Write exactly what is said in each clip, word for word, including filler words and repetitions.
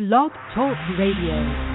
Blog Talk Radio.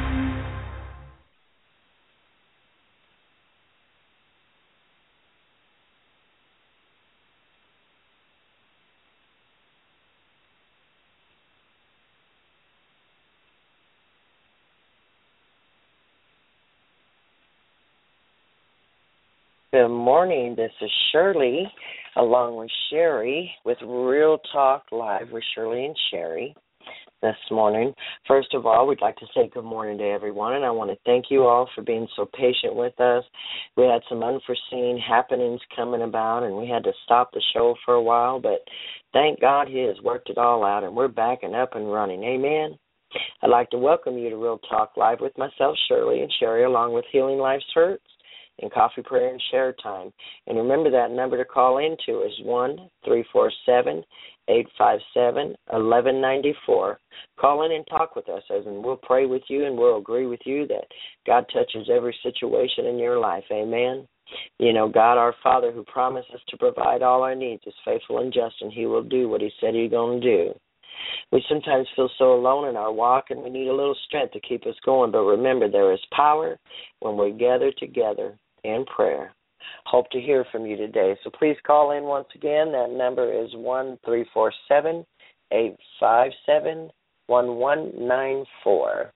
Good morning. This is Shirley, along with Sherry, with Real Talk Live with Shirley and Sherry this morning. First of all, we'd like to say good morning to everyone, and I want to thank you all for being so patient with us. We had some unforeseen happenings coming about, and we had to stop the show for a while, but thank God He has worked it all out, and we're back and up and running. Amen. I'd like to welcome you to Real Talk Live with myself, Shirley, and Sherry, along with Healing Life's Hurts and Coffee, Prayer, and Share Time. And remember, that number to call into is one three four seven, eight five seven, one one nine four. Call in and talk with us, and we'll pray with you, and we'll agree with you that God touches every situation in your life. Amen. You know, God, our Father, who promises to provide all our needs, is faithful and just, and He will do what He said He's going to do. We sometimes feel so alone in our walk, and we need a little strength to keep us going. But remember, there is power when we gather together in prayer. Hope to hear from you today. So please call in once again. That number is one three four seven, eight five seven, one one nine four.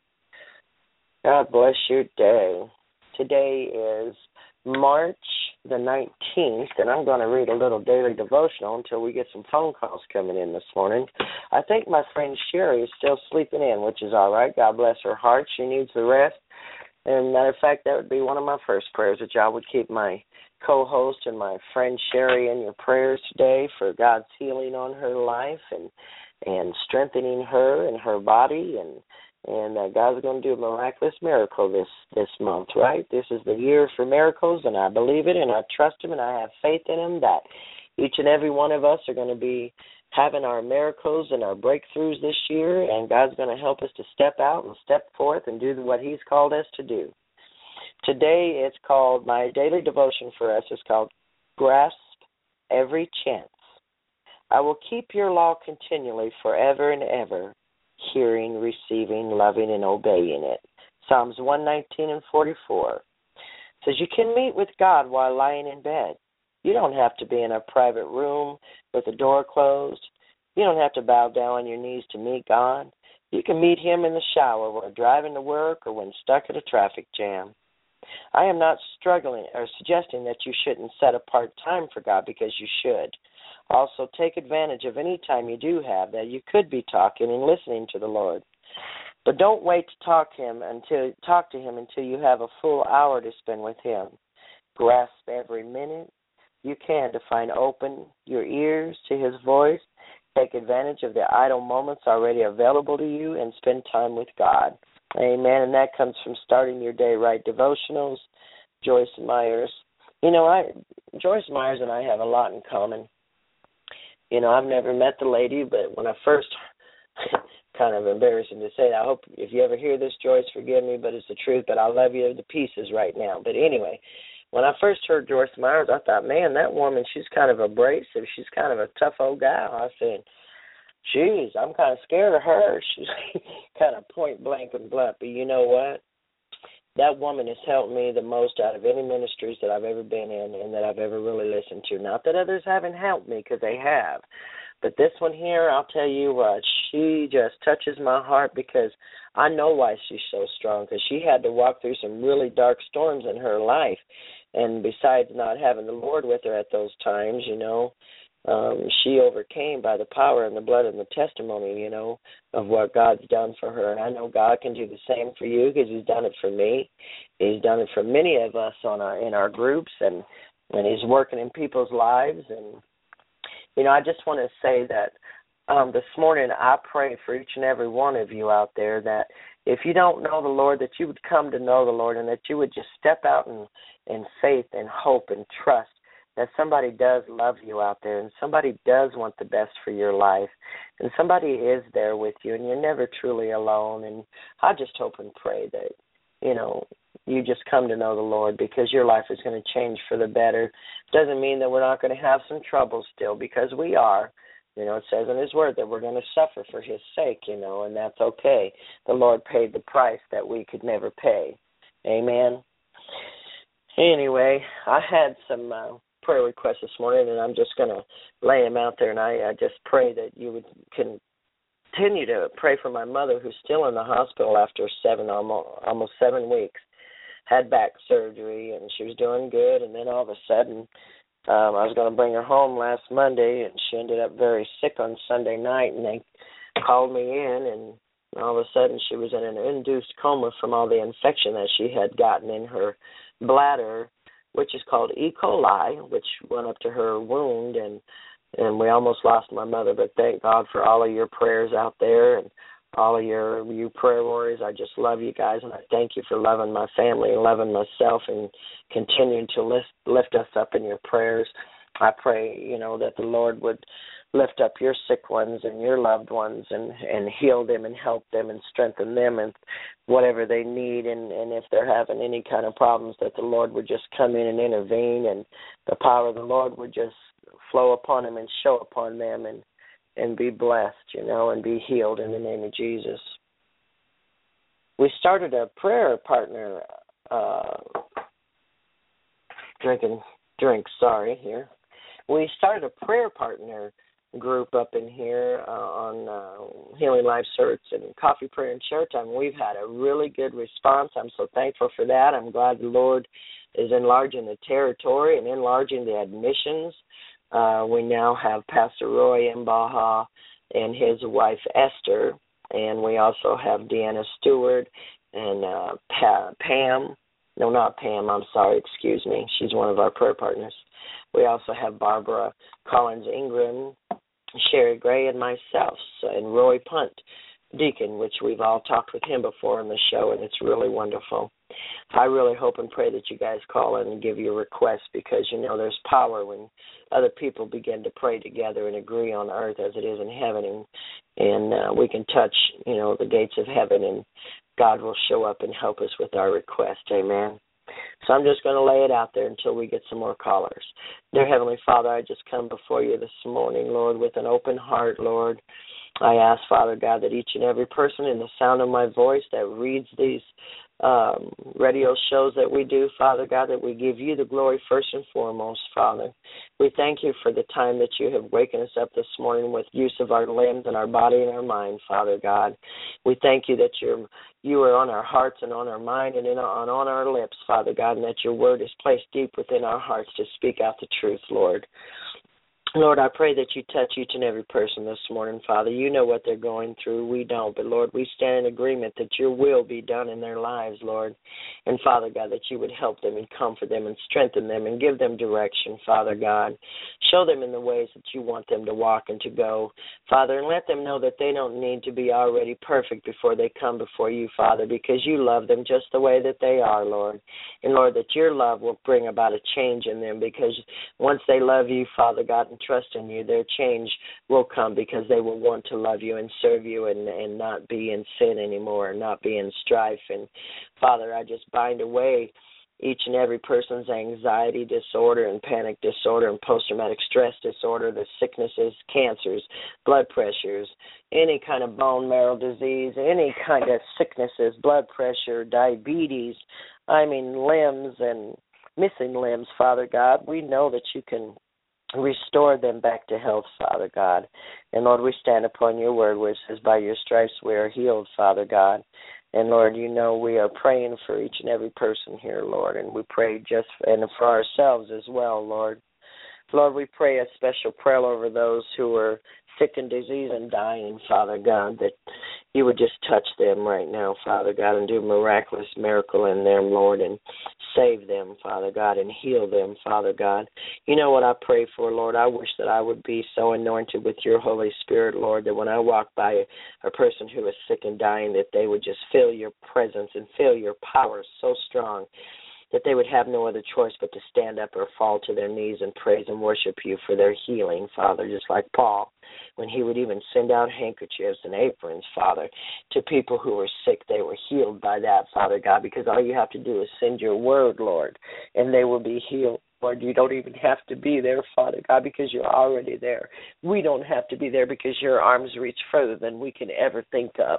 God bless your day. Today is March the nineteenth, and I'm going to read a little daily devotional until we get some phone calls coming in this morning. I think my friend Sherry is still sleeping in, which is all right. God bless her heart. She needs the rest. And matter of fact, that would be one of my first prayers, that y'all would keep my co-host and my friend Sherry in your prayers today for God's healing on her life and and strengthening her and her body. And and uh, God's going to do a miraculous miracle this, this month, right? This is the year for miracles, and I believe it, and I trust Him, and I have faith in Him that each and every one of us are going to be having our miracles and our breakthroughs this year, and God's going to help us to step out and step forth and do what He's called us to do. Today it's called, my daily devotion for us is called Grasp Every Chance. I will keep your law continually forever and ever, hearing, receiving, loving, and obeying it. Psalms one nineteen and forty-four says you can meet with God while lying in bed. You don't have to be in a private room with the door closed. You don't have to bow down on your knees to meet God. You can meet Him in the shower while driving to work or when stuck at a traffic jam. I am not struggling or suggesting that you shouldn't set apart time for God, because you should. Also, take advantage of any time you do have that you could be talking and listening to the Lord. But don't wait to talk him until talk to Him until you have a full hour to spend with Him. Grasp every minute you can to find open your ears to His voice. Take advantage of the idle moments already available to you and spend time with God. Amen. And that comes from Starting Your Day Right Devotionals, Joyce Myers. You know, I Joyce Myers and I have a lot in common. You know, I've never met the lady, but when I first, kind of embarrassing to say that, I hope if you ever hear this, Joyce, forgive me, but it's the truth, but I love you to pieces right now. But anyway, when I first heard Joyce Myers, I thought, man, that woman, she's kind of abrasive. She's kind of a tough old gal. I said, geez, I'm kind of scared of her. She's kind of point blank and blunt. But you know what? That woman has helped me the most out of any ministries that I've ever been in and that I've ever really listened to. Not that others haven't helped me, because they have. But this one here, I'll tell you what, she just touches my heart, because I know why she's so strong, because she had to walk through some really dark storms in her life. And besides not having the Lord with her at those times, you know, um, she overcame by the power and the blood and the testimony, you know, of what God's done for her. And I know God can do the same for you, because He's done it for me. He's done it for many of us on our in our groups, and, and He's working in people's lives. And, you know, I just want to say that um, this morning I pray for each and every one of you out there that if you don't know the Lord, that you would come to know the Lord, and that you would just step out in, in faith and hope and trust that somebody does love you out there, and somebody does want the best for your life, and somebody is there with you, and you're never truly alone. And I just hope and pray that, you know, you just come to know the Lord, because your life is going to change for the better. Doesn't mean that we're not going to have some trouble still, because we are, You know, it says in his word that we're going to suffer for his sake, you know, and that's okay. The Lord paid the price that we could never pay. Amen. Anyway, I had some uh, prayer requests this morning, and I'm just going to lay them out there, and I, I just pray that you would continue to pray for my mother, who's still in the hospital after seven, almost, almost seven weeks, had back surgery, and she was doing good, and then all of a sudden, Um, I was going to bring her home last Monday, and she ended up very sick on Sunday night, and they called me in, and all of a sudden she was in an induced coma from all the infection that she had gotten in her bladder, which is called E. coli, which went up to her wound, and, and we almost lost my mother, but thank God for all of your prayers out there and all of your you prayer warriors. I just love you guys, and I thank you for loving my family and loving myself and continuing to lift, lift us up in your prayers. I pray, you know, that the Lord would lift up your sick ones and your loved ones and, and heal them and help them and strengthen them and whatever they need. And, and if they're having any kind of problems, that the Lord would just come in and intervene, and the power of the Lord would just flow upon them and show upon them, and and be blessed, you know, and be healed in the name of Jesus. We started a prayer partner, uh, drinking drink, sorry, here. We started a prayer partner group up in here uh, on uh, Healing Life Search and Coffee, Prayer, and Share Time. We've had a really good response. I'm so thankful for that. I'm glad the Lord is enlarging the territory and enlarging the admissions. Uh, we now have Pastor Roy Mbaha and his wife Esther, and we also have Deanna Stewart and uh, pa- Pam. No, not Pam, I'm sorry, excuse me. She's one of our prayer partners. We also have Barbara Collins Ingram, Sherry Gray, and myself, and Roy Punt, Deacon, which we've all talked with him before on the show, and it's really wonderful. I really hope and pray that you guys call in and give your requests, because, you know, there's power when other people begin to pray together and agree on earth as it is in heaven, and, and uh, we can touch, you know, the gates of heaven, and God will show up and help us with our request. Amen. So I'm just going to lay it out there until we get some more callers. Dear Heavenly Father, I just come before you this morning, Lord, with an open heart, Lord. I ask, Father God, that each and every person in the sound of my voice that reads these um, radio shows that we do, Father God, that we give you the glory first and foremost, Father. We thank you for the time that you have waken us up this morning with use of our limbs and our body and our mind, Father God. We thank you that you're, you are on our hearts and on our mind and in our, on, on our lips, Father God, and that your word is placed deep within our hearts to speak out the truth, Lord. Lord, I pray that you touch each and every person this morning, Father. You know what they're going through. We don't. But, Lord, we stand in agreement that your will be done in their lives, Lord. And, Father God, that you would help them and comfort them and strengthen them and give them direction, Father God. Show them in the ways that you want them to walk and to go, Father, and let them know that they don't need to be already perfect before they come before you, Father, because you love them just the way that they are, Lord. And, Lord, that your love will bring about a change in them, because once they love you, Father God, and trust in you, their change will come, because they will want to love you and serve you and, and not be in sin anymore and not be in strife. And, Father, I just bind away each and every person's anxiety disorder and panic disorder and post-traumatic stress disorder, the sicknesses, cancers, blood pressures, any kind of bone marrow disease, any kind of sicknesses, blood pressure, diabetes, I mean limbs and missing limbs, Father God. We know that you can restore them back to health, Father God. And, Lord, we stand upon your word where it says, by your stripes we are healed, Father God. And, Lord, you know we are praying for each and every person here, Lord, and we pray just and for ourselves as well, Lord. Lord, we pray a special prayer over those who are sick and diseased and dying, Father God, that you would just touch them right now, Father God, and do a miraculous miracle in them, Lord, and save them, Father God, and heal them, Father God. You know what I pray for, Lord? I wish that I would be so anointed with your Holy Spirit, Lord, that when I walk by a, a person who is sick and dying, that they would just feel your presence and feel your power so strong that they would have no other choice but to stand up or fall to their knees and praise and worship you for their healing, Father, just like Paul, when he would even send out handkerchiefs and aprons, Father, to people who were sick. They were healed by that, Father God, because all you have to do is send your word, Lord, and they will be healed. Lord, you don't even have to be there, Father God, because you're already there. We don't have to be there because your arms reach further than we can ever think of.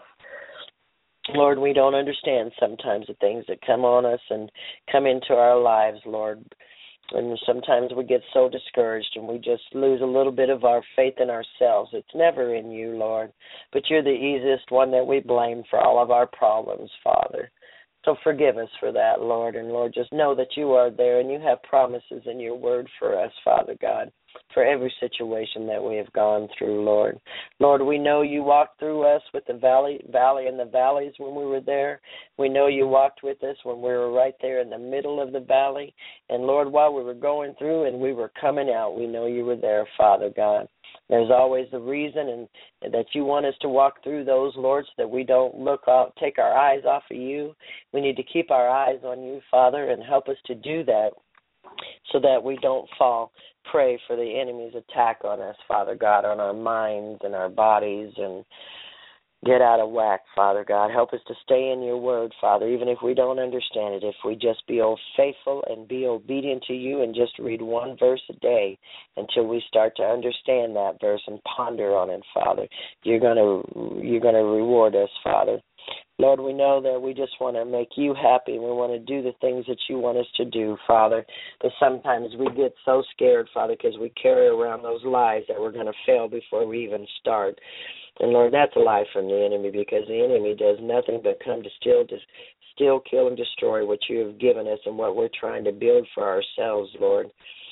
Lord, we don't understand sometimes the things that come on us and come into our lives, Lord. And sometimes we get so discouraged and we just lose a little bit of our faith in ourselves. It's never in you, Lord, but you're the easiest one that we blame for all of our problems, Father. So forgive us for that, Lord. And, Lord, just know that you are there and you have promises in your word for us, Father God, for every situation that we have gone through, Lord. Lord, we know you walked through us with the valley, valley and the valleys when we were there. We know you walked with us when we were right there in the middle of the valley. And, Lord, while we were going through and we were coming out, we know you were there, Father God. There's always the reason and, and that you want us to walk through those, Lord, so that we don't look off, take our eyes off of you. We need to keep our eyes on you, Father, and help us to do that so that we don't fall prey for the enemy's attack on us, Father God, on our minds and our bodies, and get out of whack, Father God. Help us to stay in your word, Father, even if we don't understand it. If we just be faithful and be obedient to you and just read one verse a day until we start to understand that verse and ponder on it, Father, you're going to you're going to reward us, Father. Lord, we know that we just want to make you happy. We want to do the things that you want us to do, Father. But sometimes we get so scared, Father, because we carry around those lies that we're going to fail before we even start. And, Lord, that's a lie from the enemy, because the enemy does nothing but come to steal, to steal, kill, and destroy what you have given us and what we're trying to build for ourselves, Lord.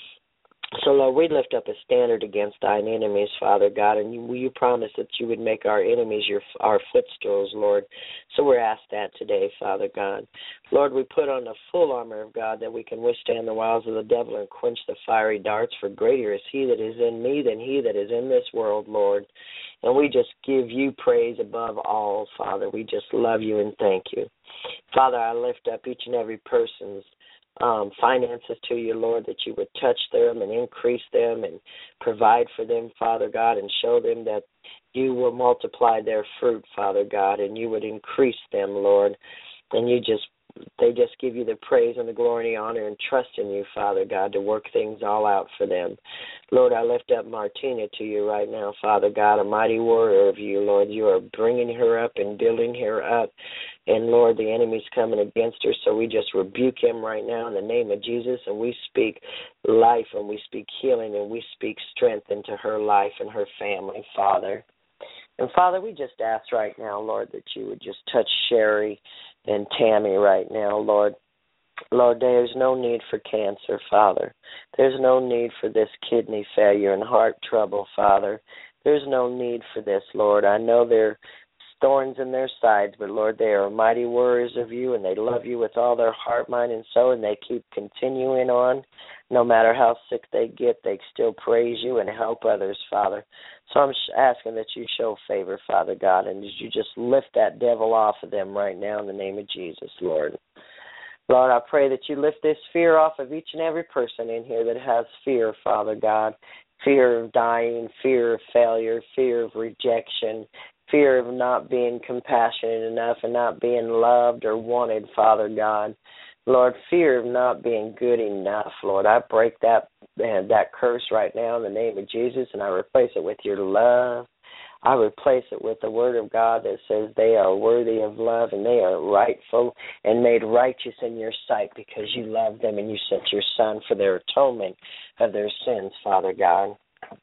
So, Lord, we lift up a standard against thine enemies, Father God, and you, you promised that you would make our enemies your our footstools, Lord. So we're asked that today, Father God. Lord, we put on the full armor of God that we can withstand the wiles of the devil and quench the fiery darts, for greater is he that is in me than he that is in this world, Lord. And we just give you praise above all, Father. We just love you and thank you. Father, I lift up each and every person's Um, finances to you, Lord, that you would touch them and increase them and provide for them, Father God, and show them that you will multiply their fruit, Father God, and you would increase them, Lord. And you just, they just give you the praise and the glory and the honor and trust in you, Father God, to work things all out for them. Lord, I lift up Martina to you right now, Father God, a mighty warrior of you, Lord. You are bringing her up and building her up. And, Lord, the enemy's coming against her, so we just rebuke him right now in the name of Jesus, and we speak life and we speak healing and we speak strength into her life and her family, Father. And, Father, we just ask right now, Lord, that you would just touch Sherry and Tammy right now, Lord. Lord, there's no need for cancer, Father. There's no need for this kidney failure and heart trouble, Father. There's no need for this, Lord. I know there thorns in their sides, but, Lord, they are mighty warriors of you, and they love you with all their heart, mind, and soul, and they keep continuing on. No matter how sick they get, they still praise you and help others, Father. So I'm asking that you show favor, Father God, and you just lift that devil off of them right now in the name of Jesus, Lord. Lord, I pray that you lift this fear off of each and every person in here that has fear, Father God, fear of dying, fear of failure, fear of rejection, fear of not being compassionate enough and not being loved or wanted, Father God. Lord, fear of not being good enough, Lord. I break that uh, that curse right now in the name of Jesus, and I replace it with your love. I replace it with the word of God that says they are worthy of love and they are rightful and made righteous in your sight because you love them and you sent your Son for their atonement of their sins, Father God.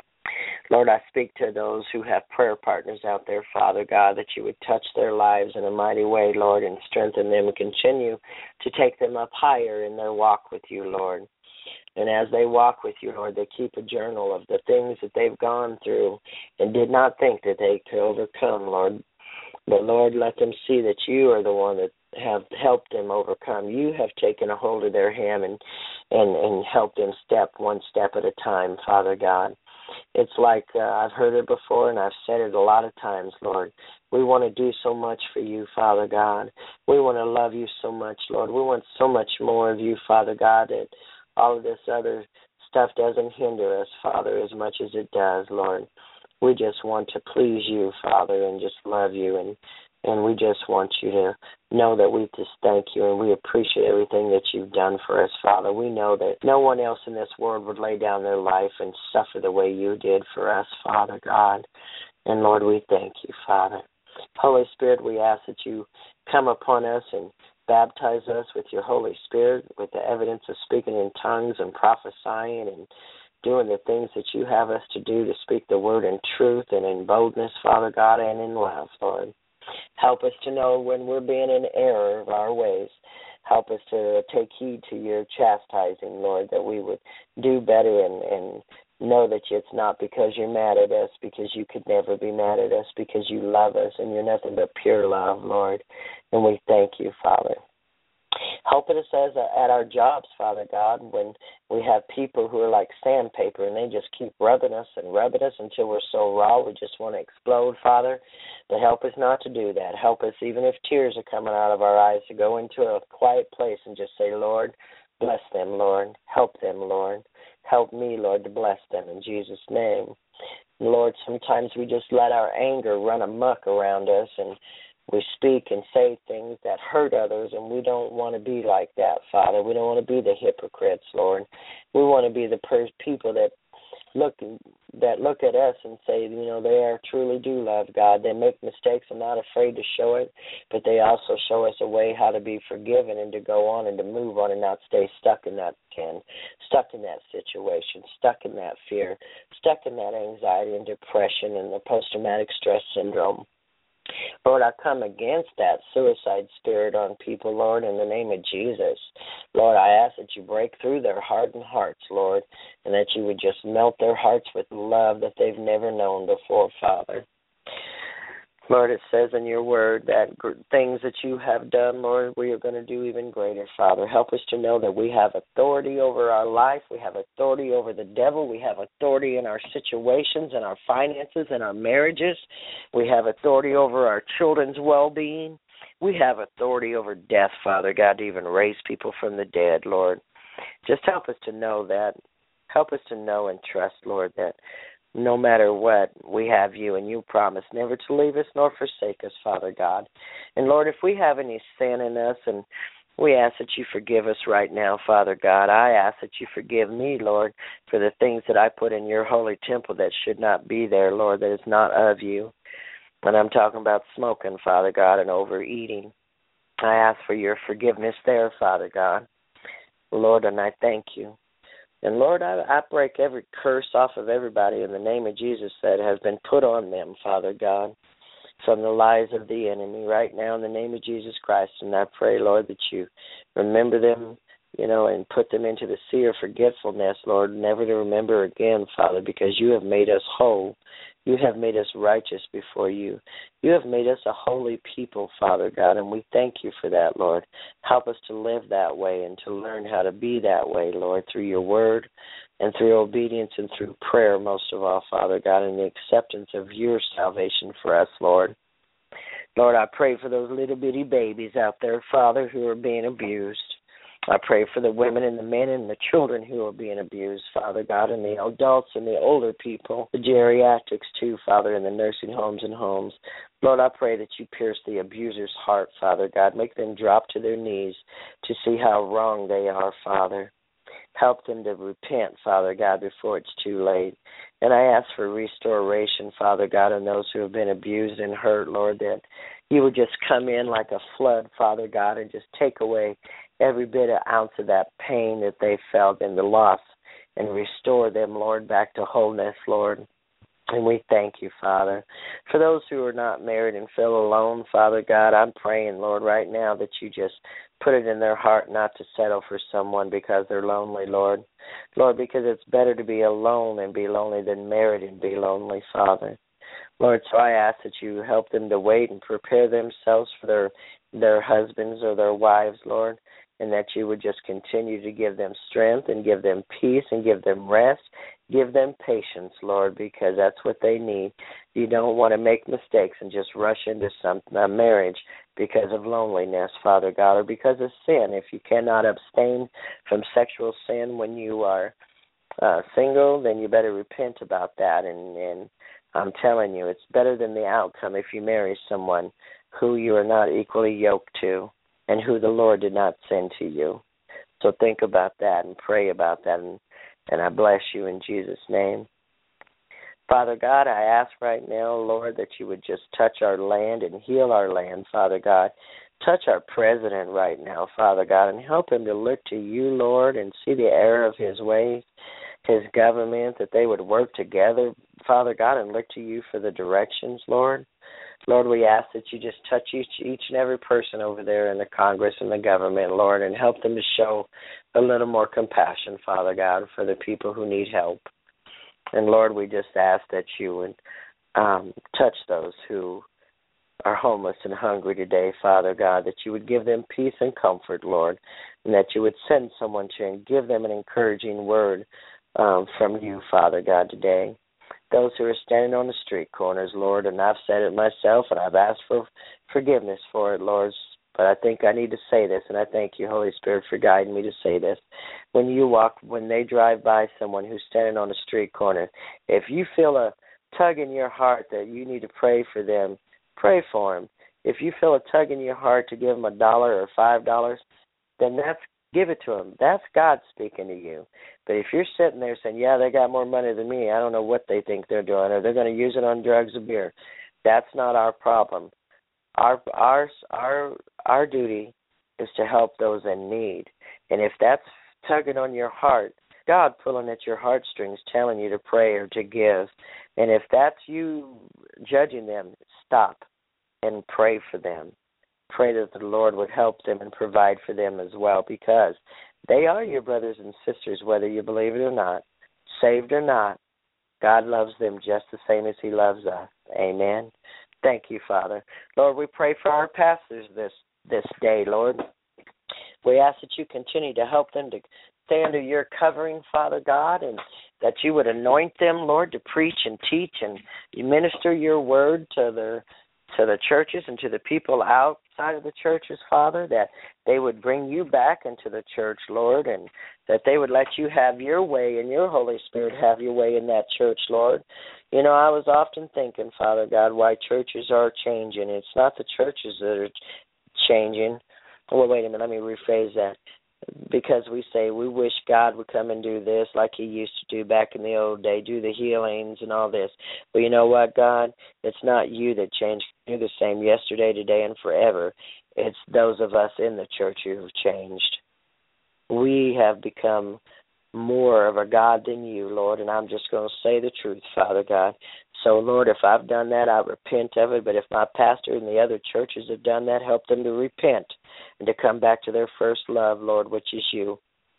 Lord, I speak to those who have prayer partners out there, Father God, that you would touch their lives in a mighty way, Lord, and strengthen them and continue to take them up higher in their walk with you, Lord. And as they walk with you, Lord, they keep a journal of the things that they've gone through and did not think that they could overcome, Lord. But, Lord, let them see that you are the one that have helped them overcome. You have taken a hold of their hand and, and, and helped them step one step at a time, Father God. It's like uh, I've heard it before and I've said it a lot of times, Lord. We want to do so much for you, Father God. We want to love you so much, Lord. We want so much more of you, Father God, that all of this other stuff doesn't hinder us, Father, as much as it does, Lord. We just want to please you, Father, and just love you and And we just want you to know that we just thank you and we appreciate everything that you've done for us, Father. We know that no one else in this world would lay down their life and suffer the way you did for us, Father God. And, Lord, we thank you, Father. Holy Spirit, we ask that you come upon us and baptize us with your Holy Spirit, with the evidence of speaking in tongues and prophesying and doing the things that you have us to do to speak the word in truth and in boldness, Father God, and in love, Lord. Help us to know when we're being in error of our ways. Help us to take heed to your chastising, Lord, that we would do better and, and know that it's not because you're mad at us, because you could never be mad at us, because you love us and you're nothing but pure love, Lord. And we thank you, Father. Help us as a, at our jobs, Father God, when we have people who are like sandpaper and they just keep rubbing us and rubbing us until we're so raw we just want to explode, Father. But help us not to do that. Help us, even if tears are coming out of our eyes, to go into a quiet place and just say, Lord, bless them, Lord. Help them, Lord. Help me, Lord, to bless them in Jesus' name. Lord, sometimes we just let our anger run amok around us and we speak and say things that hurt others, and we don't want to be like that, Father. We don't want to be the hypocrites, Lord. We want to be the per- people that look that look at us and say, you know, they are truly do love God. They make mistakes and not afraid to show it, but they also show us a way how to be forgiven and to go on and to move on and not stay stuck in that sin, stuck in that situation, stuck in that fear, stuck in that anxiety and depression and the post-traumatic stress syndrome. Lord, I come against that suicide spirit on people, Lord, in the name of Jesus. Lord, I ask that you break through their hardened hearts, Lord, and that you would just melt their hearts with love that they've never known before, Father. Lord, it says in your word that things that you have done, Lord, we are going to do even greater, Father. Help us to know that we have authority over our life. We have authority over the devil. We have authority in our situations and our finances and our marriages. We have authority over our children's well-being. We have authority over death, Father God, to even raise people from the dead, Lord. Just help us to know that. Help us to know and trust, Lord, that no matter what, we have you, and you promise never to leave us nor forsake us, Father God. And, Lord, if we have any sin in us, and we ask that you forgive us right now, Father God. I ask that you forgive me, Lord, for the things that I put in your holy temple that should not be there, Lord, that is not of you. And I'm talking about smoking, Father God, and overeating. I ask for your forgiveness there, Father God. Lord, and I thank you. And, Lord, I, I break every curse off of everybody in the name of Jesus that has been put on them, Father God, from the lies of the enemy right now in the name of Jesus Christ. And I pray, Lord, that you remember them, you know, and put them into the sea of forgetfulness, Lord, never to remember again, Father, because you have made us whole. You have made us righteous before you. You have made us a holy people, Father God, and we thank you for that, Lord. Help us to live that way and to learn how to be that way, Lord, through your word and through obedience and through prayer, most of all, Father God, and the acceptance of your salvation for us, Lord. Lord, I pray for those little bitty babies out there, Father, who are being abused. I pray for the women and the men and the children who are being abused, Father God, and the adults and the older people, the geriatrics too, Father, in the nursing homes and homes. Lord, I pray that you pierce the abuser's heart, Father God. Make them drop to their knees to see how wrong they are, Father. Help them to repent, Father God, before it's too late. And I ask for restoration, Father God, on those who have been abused and hurt, Lord, that you would just come in like a flood, Father God, and just take away every bit of ounce of that pain that they felt and the loss and restore them, Lord, back to wholeness, Lord. And we thank you, Father. For those who are not married and feel alone, Father God, I'm praying, Lord, right now that you just put it in their heart not to settle for someone because they're lonely, Lord. Lord, because it's better to be alone and be lonely than married and be lonely, Father. Lord, so I ask that you help them to wait and prepare themselves for their their husbands or their wives, Lord, and that you would just continue to give them strength and give them peace and give them rest. Give them patience, Lord, because that's what they need. You don't want to make mistakes and just rush into some a marriage because of loneliness, Father God, or because of sin. If you cannot abstain from sexual sin when you are uh, single, then you better repent about that. And, and I'm telling you, it's better than the outcome if you marry someone who you are not equally yoked to and who the Lord did not send to you. So think about that and pray about that, and, and I bless you in Jesus' name. Father God, I ask right now, Lord, that you would just touch our land and heal our land, Father God. Touch our president right now, Father God, and help him to look to you, Lord, and see the error of his ways, his government, that they would work together, Father God, and look to you for the directions, Lord. Lord, we ask that you just touch each, each and every person over there in the Congress and the government, Lord, and help them to show a little more compassion, Father God, for the people who need help. And, Lord, we just ask that you would um, touch those who are homeless and hungry today, Father God, that you would give them peace and comfort, Lord, and that you would send someone to and give them an encouraging word um, from you, Father God, today. Those who are standing on the street corners, Lord, and I've said it myself, and I've asked for forgiveness for it, Lord, but I think I need to say this, and I thank you, Holy Spirit, for guiding me to say this. When you walk, when they drive by someone who's standing on the street corner, if you feel a tug in your heart that you need to pray for them, pray for them. If you feel a tug in your heart to give them a dollar or five dollars, then that's give it to them. That's God speaking to you. But if you're sitting there saying, yeah, they got more money than me, I don't know what they think they're doing, or they're going to use it on drugs or beer, that's not our problem. Our our our our duty is to help those in need. And if that's tugging on your heart, God pulling at your heartstrings, telling you to pray or to give. And if that's you judging them, stop and pray for them. Pray that the Lord would help them and provide for them as well, because they are your brothers and sisters, whether you believe it or not, saved or not. God loves them just the same as he loves us. Amen. Thank you, Father. Lord, we pray for our pastors this, this day, Lord. We ask that you continue to help them to stay under your covering, Father God, and that you would anoint them, Lord, to preach and teach and you minister your word to their to the churches and to the people outside of the churches, Father, that they would bring you back into the church, Lord, and that they would let you have your way and your Holy Spirit have your way in that church, Lord. You know, I was often thinking, Father God, why churches are changing. It's not the churches that are changing. Well, wait a minute, let me rephrase that. Because we say we wish God would come and do this like he used to do back in the old day, do the healings and all this. Well, you know what, God? It's not you that changed. You're the same yesterday, today, and forever. It's those of us in the church who have changed. We have become more of a God than you, Lord, and I'm just going to say the truth, Father God. So, Lord, if I've done that, I repent of it. But if my pastor and the other churches have done that, help them to repent and to come back to their first love, Lord, which is you.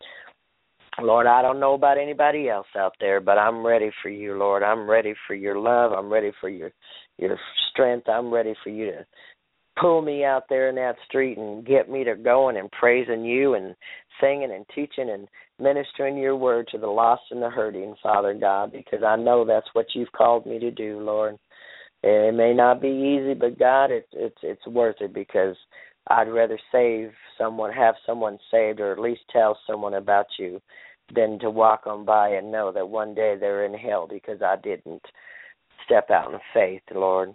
Lord, I don't know about anybody else out there, but I'm ready for you, Lord. I'm ready for your love. I'm ready for your your strength. I'm ready for you to pull me out there in that street and get me to going and praising you and singing and teaching and ministering your word to the lost and the hurting, Father God, because I know that's what you've called me to do, Lord. It may not be easy, but God, it's it's it's worth it, because I'd rather save someone, have someone saved, or at least tell someone about you, than to walk on by and know that one day they're in hell because I didn't step out in faith, Lord.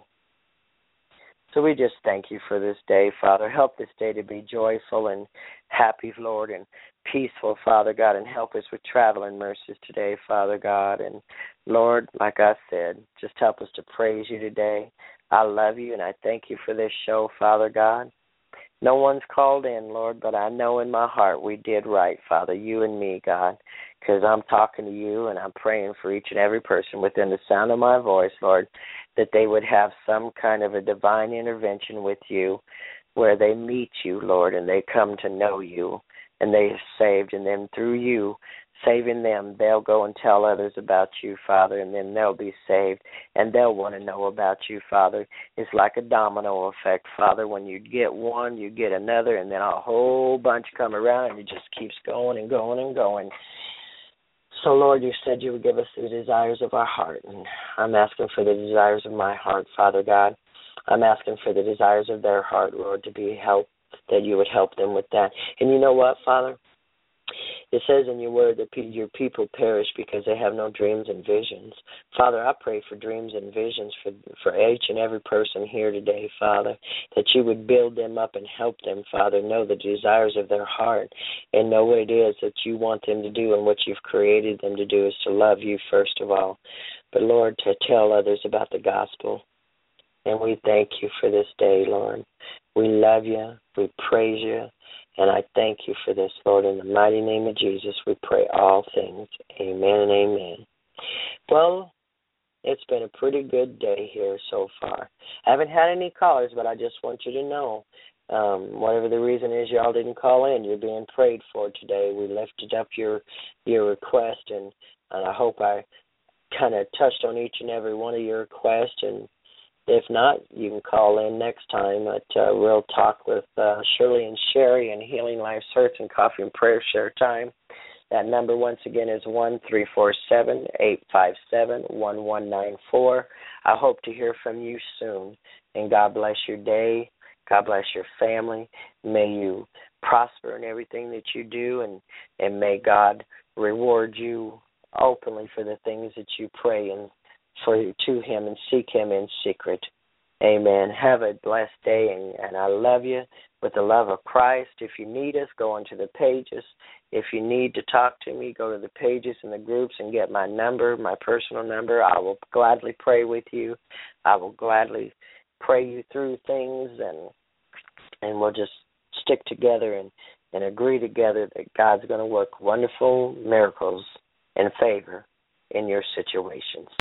So we just thank you for this day, Father. Help this day to be joyful and happy, Lord, and peaceful, Father God, and help us with traveling mercies today, Father God. And, Lord, like I said, just help us to praise you today. I love you, and I thank you for this show, Father God. No one's called in, Lord, but I know in my heart we did right, Father, you and me, God, because I'm talking to you and I'm praying for each and every person within the sound of my voice, Lord, that they would have some kind of a divine intervention with you where they meet you, Lord, and they come to know you and they are saved, and then through you saving them, they'll go and tell others about you, Father, and then they'll be saved, and they'll want to know about you, Father. It's like a domino effect, Father. When you get one, you get another, and then a whole bunch come around, and it just keeps going and going and going. So, Lord, you said you would give us the desires of our heart, and I'm asking for the desires of my heart, Father God. I'm asking for the desires of their heart, Lord, to be helped, that you would help them with that. And you know what, Father? It says in your word that your people perish because they have no dreams and visions. Father, I pray for dreams and visions for, for each and every person here today, Father, that you would build them up and help them, Father, know the desires of their heart and know what it is that you want them to do, and what you've created them to do is to love you first of all. But, Lord, to tell others about the gospel. And we thank you for this day, Lord. We love you. We praise you. And I thank you for this, Lord. In the mighty name of Jesus, we pray all things. Amen and amen. Well, it's been a pretty good day here so far. I haven't had any callers, but I just want you to know, um, whatever the reason is y'all didn't call in, you're being prayed for today. We lifted up your your request, and, and I hope I kind of touched on each and every one of your requests. And if not, you can call in next time at uh, Real Talk with uh, Shirley and Sherry and Healing Life's Hurts and Coffee and Prayer Share Time. That number, once again, is one three four seven, eight five seven, one one nine four. I hope to hear from you soon. And God bless your day. God bless your family. May you prosper in everything that you do, and, and may God reward you openly for the things that you pray and for to him and seek him in secret. Amen. Have a blessed day, and, and I love you with the love of Christ. If you need us, go onto the pages. If you need to talk to me, go to the pages and the groups and get my number, my personal number. I will gladly pray with you. I will gladly pray you through things, and and we'll just stick together and, and agree together that God's going to work wonderful miracles and favor in your situations.